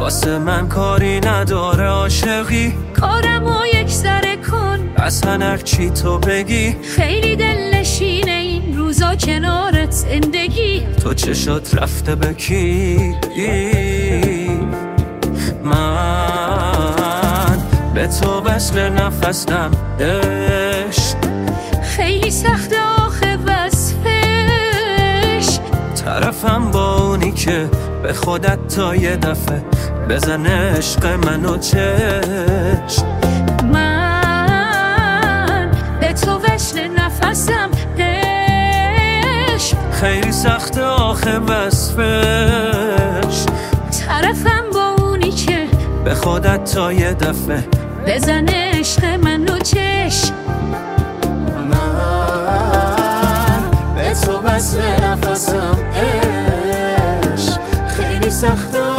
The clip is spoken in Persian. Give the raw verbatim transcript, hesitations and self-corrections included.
واسه من کاری نداره عاشقی، کارمو یک ذره کن اصلا هر چی تو بگی. خیلی دلنشینه این روزا کنارت زندگی. تو چشات رفته به کی؟ من به تو وصل نفسم عشق، خیلی سخته آخه وصفش. طرفم با اونی که به خودت تا یه دفعه بزن عشق منو چشم. من به تو وصل نفسم عشق، خیلی سخته آخه وصفش. طرفم با اونی که به خودت تا یه دفعه بزن عشق منو چشم. من به تو وصل نفسم عشق، خیلی سخته